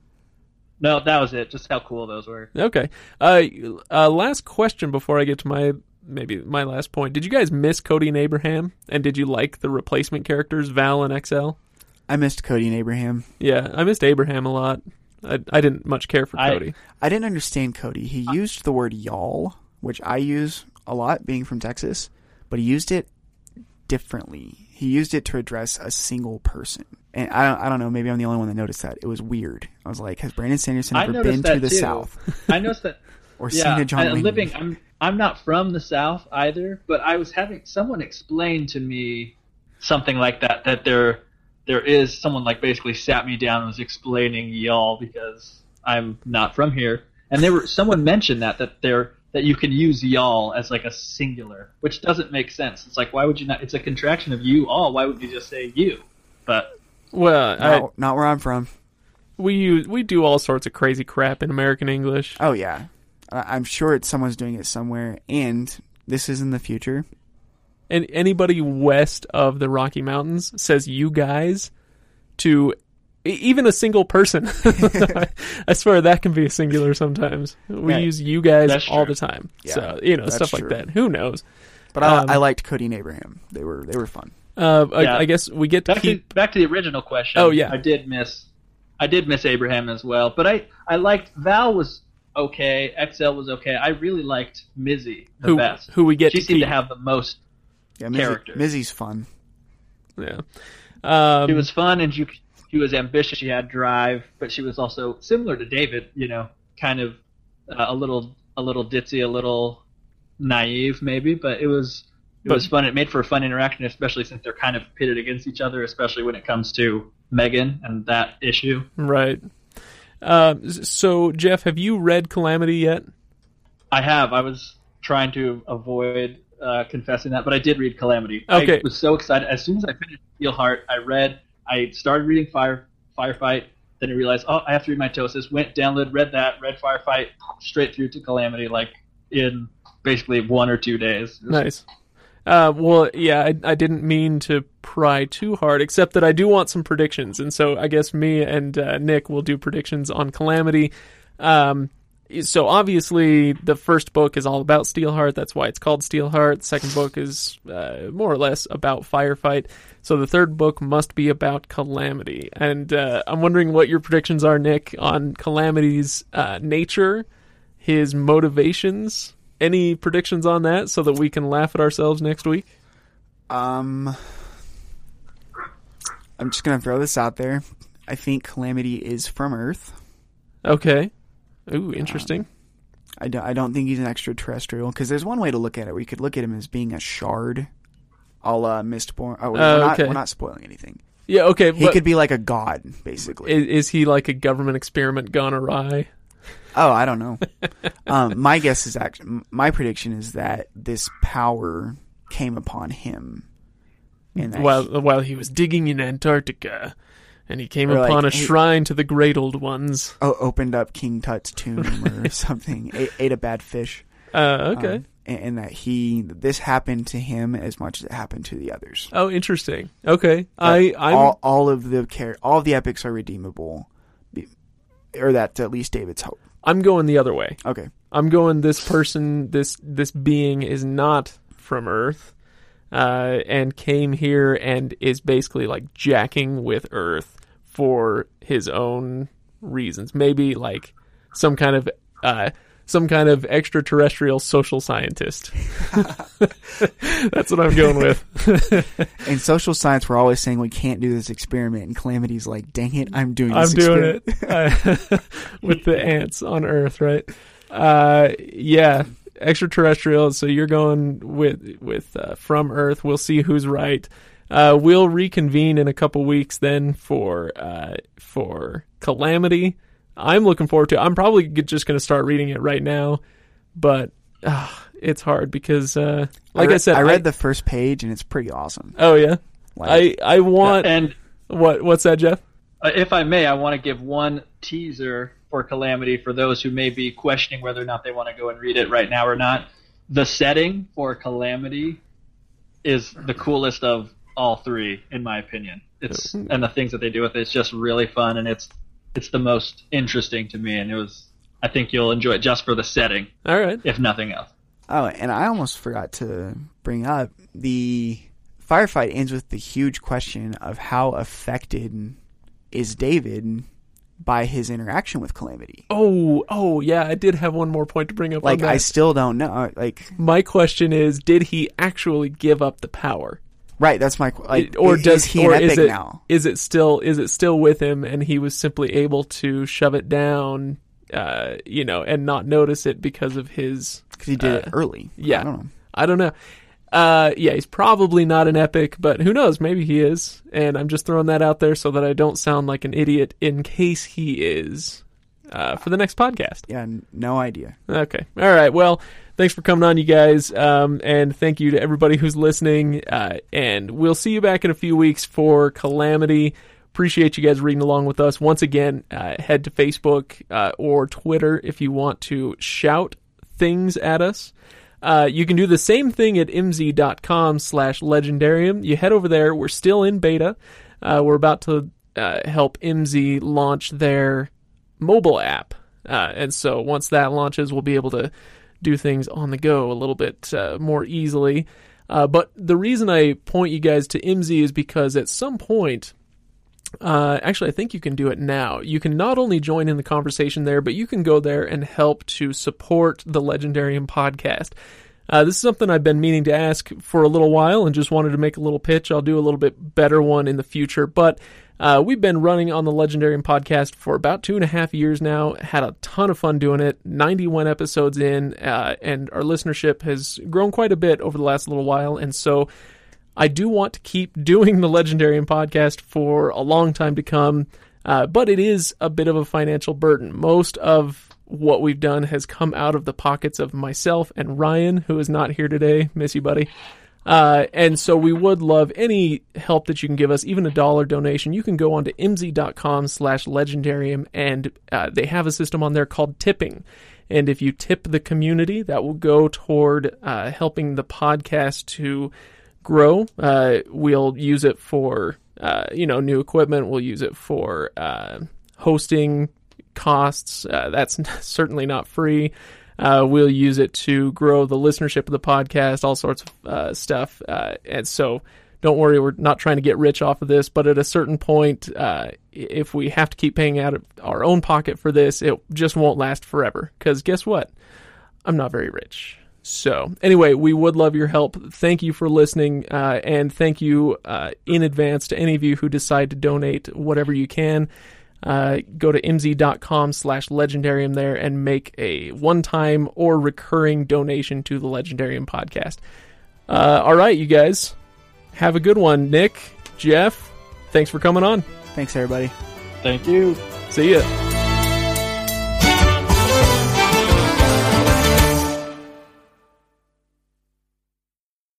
No, that was it. Just how cool those were. Okay. Uh, uh, last question before I get to my maybe my last point. Did you guys miss Cody and Abraham? And did you like the replacement characters, Val and X L? I missed Cody and Abraham. Yeah, I missed Abraham a lot. I, I didn't much care for I- Cody. I didn't understand Cody. He used the word y'all, which I use a lot being from Texas, but he used it differently. He used it to address a single person. And I don't, I don't know, maybe I'm the only one that noticed that. It was weird. I was like, has Brandon Sanderson I Uh, ever noticed been that to the too. South? I noticed that. Or Yeah, seen a John I- Wayne living. movie? I'm I'm not from the South either, but I was having someone explain to me something like that. That there there is someone like basically sat me down and was explaining y'all because I'm not from here, and there were someone mentioned that that there that you can use y'all as like a singular, which doesn't make sense. It's like, why would you not? It's a contraction of you all. Why would you just say you? But Well, I, Not, not where I'm from. we use, we do all sorts of crazy crap in American English. Oh, yeah. I- I'm sure it's someone's doing it somewhere, and this is in the future. And anybody west of the Rocky Mountains says "you guys" to e- even a single person. I swear that can be a singular sometimes. We Yeah, use "you guys" that's all true. the time. Yeah, so you know that's stuff like true. that. Who knows? But I, Um, I liked Cody and Abraham. They were they were fun. Uh, I, Yeah. I guess we get to back keep. to back to the original question. Oh, yeah. I did miss, I did miss Abraham as well. But I I liked Val was okay. X L was okay. I really liked Mizzy the Who best. who we get She to seemed keep. to have the most. Yeah, Mizzy, character. Mizzy's fun. Yeah. Um, She was fun and she she was ambitious. She had drive, but she was also similar to David. You know, kind of uh, a little a little ditzy, a little naive maybe. But it was it But- was fun. It made for a fun interaction, especially since they're kind of pitted against each other, especially when it comes to Megan and that issue. right. Um, s- so Jeff, have you read Calamity yet? I have. I was trying to avoid uh, confessing that, but I did read Calamity. Okay. I was so excited. As soon as I finished Steelheart, I read, I started reading Fire Firefight, then I realized, oh, I have to read Mitosis. Went, downloaded, read that, read Firefight, straight through to Calamity, like in basically one or two days. It was- Nice. Uh, well, yeah, I, I didn't mean to pry too hard, except that I do want some predictions, and so I guess me and uh, Nick will do predictions on Calamity. Um, so obviously the first book is all about Steelheart. That's why it's called Steelheart. The second book is uh, more or less about Firefight. So the third book must be about Calamity. And uh, I'm wondering what your predictions are, Nick, on Calamity's uh, nature, his motivations. Any predictions on that so that we can laugh at ourselves next week? Um, I'm just going to throw this out there. I think Calamity is from Earth. Okay. Ooh, interesting. Um, I, don't, I don't think he's an extraterrestrial, because there's one way to look at it. We could look at him as being a shard, a la Mistborn. Oh, we're, uh, not, okay. we're not spoiling anything. Yeah, okay. He but could be like a god, basically. Is, is he like a government experiment gone awry? Oh, I don't know. um, my guess is actually, my prediction is that this power came upon him. And that while, he, while he was digging in Antarctica. And he came Or upon like, a he- shrine to the Great Old Ones. oh, opened up King Tut's tomb or something, ate, ate a bad fish. Uh, okay. Um, and, and that he, this happened to him as much as it happened to the others. Oh, interesting. Okay. I, I'm, all, all of the char- all of the epics are redeemable, be- or that's at least David's hope. I'm going the other way. Okay. I'm going this person, this this being is not from Earth, uh, and came here and is basically like jacking with Earth for his own reasons. Maybe like some kind of uh, some kind of extraterrestrial social scientist. That's what I'm going with. In social science, we're always saying we can't do this experiment, and Calamity's like, "Dang it, I'm doing this I'm doing experiment." it with the ants on Earth, right? Uh, yeah, extraterrestrial. So you're going with with uh, from Earth. We'll see who's right. Uh, we'll reconvene in a couple weeks then for uh, for Calamity. I'm looking forward to it. I'm probably just going to start reading it right now, but uh, it's hard because, uh, like I, re- I said, I read I, the first page and it's pretty awesome. Oh yeah, Like, I I want And what what's that, Jeff? uh, if I may, I want to give one teaser for Calamity for those who may be questioning whether or not they want to go and read it right now or not. The setting for Calamity is the coolest of all three, in my opinion. It's and the things that they do with it, it's just really fun, and it's it's the most interesting to me. And it was, I think you'll enjoy it just for the setting, All right. if nothing else. Oh, and I almost forgot to bring up the firefight ends with the huge question of how affected is David by his interaction with Calamity. Oh, oh yeah, I did have one more point to bring up. Like, on that. I still don't know. Like, My question is, did he actually give up the power? right? That's my like. or is does he or an is epic it now? is it still is it still with him and he was simply able to shove it down, uh, you know, and not notice it because of his Because he did uh, it early. yeah. I don't know. I don't know. Uh, yeah, he's probably not an epic, but who knows? Maybe he is. And I'm just throwing that out there so that I don't sound like an idiot in case he is uh, for the next podcast. Yeah, n- no idea. Okay. All right. Well, thanks for coming on, you guys. Um, and thank you to everybody who's listening. Uh, and we'll see you back in a few weeks for Calamity. Appreciate you guys reading along with us. Once again, uh, head to Facebook uh, or Twitter if you want to shout things at us. Uh, you can do the same thing at imz.com slash legendarium. You head over there. We're still in beta. Uh, we're about to uh, help I M Z launch their mobile app. Uh, and so once that launches, we'll be able to do things on the go a little bit uh, more easily. Uh, but the reason I point you guys to I M Z is because at some point, uh, actually, I think you can do it now. You can not only join in the conversation there, but you can go there and help to support the Legendarium podcast. Uh, this is something I've been meaning to ask for a little while and just wanted to make a little pitch. I'll do a little bit better one in the future, but uh, we've been running on the Legendarium podcast for about two and a half years now. Had a ton of fun doing it, ninety-one episodes in, uh, and our listenership has grown quite a bit over the last little while, and so I do want to keep doing the Legendarium podcast for a long time to come, uh, but it is a bit of a financial burden. Most of what we've done has come out of the pockets of myself and Ryan, who is not here today. Miss you, buddy. Uh, and so we would love any help that you can give us, even a dollar donation. You can go on to imz.com slash legendarium, and uh, they have a system on there called tipping. And if you tip the community, that will go toward uh, helping the podcast to grow. Uh, we'll use it for, uh, you know, new equipment. We'll use it for uh, hosting, costs. Uh, that's certainly not free. Uh, we'll use it to grow the listenership of the podcast, all sorts of uh, stuff. Uh, and so don't worry, we're not trying to get rich off of this, but at a certain point, uh, if we have to keep paying out of our own pocket for this, it just won't last forever. Because guess what? I'm not very rich. So anyway, we would love your help. Thank you for listening, uh, and thank you uh, in advance to any of you who decide to donate whatever you can. Uh, go to mz.com slash legendarium there and make a one-time or recurring donation to the Legendarium podcast. Uh, all right, you guys. Have a good one. Nick, Jeff, thanks for coming on. Thanks, everybody. Thank you. See ya.